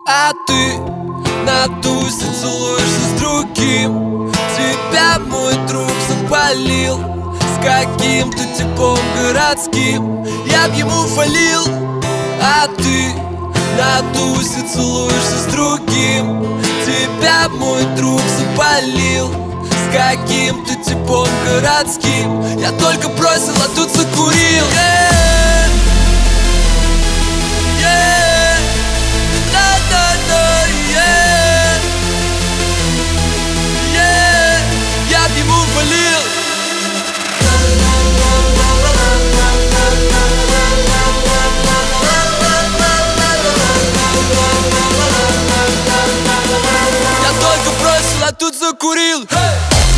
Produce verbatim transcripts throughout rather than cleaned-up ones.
А ты на тусе целуешься с другим. Тебя мой друг запалил с каким-то типом городским. Я б ему фалил. А ты на тусе целуешься с другим. Тебя мой друг запалил с каким-то типом городским. Я только бросил, а тут закурил. Yeah. Yeah. Да-да-да, yeah. Yeah. Я б ему валил. Я только бросил, а тут закурил. Hey.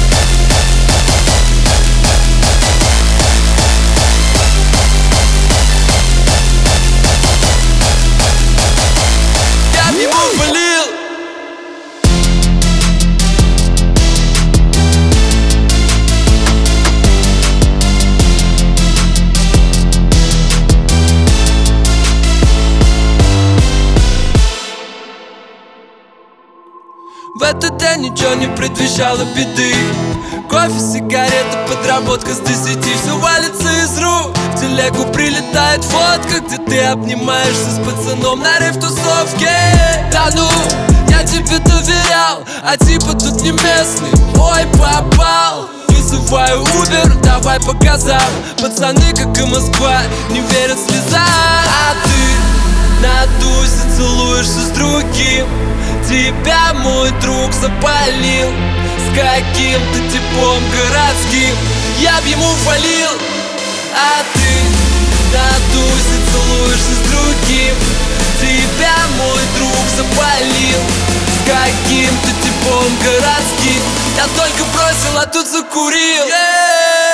В этот день ничего не предвещало беды. Кофе, сигарета, подработка с десяти. Все валится из рук. В телегу прилетает фотка, где ты обнимаешься с пацаном на рейв-тусовке. Да ну, я тебе доверял, а типа тут не местный. Ой, попал. Вызываю Uber, давай по газам. Пацаны, как и Москва, не верят слезам. А ты на тусе целуешься с другим. Тебя мой друг запалил с каким-то типом городским. Я б ему фалил. А ты на тусе целуешься с другим. Тебя мой друг запалил с каким-то типом городским. Я только бросил, а тут закурил. Yeah.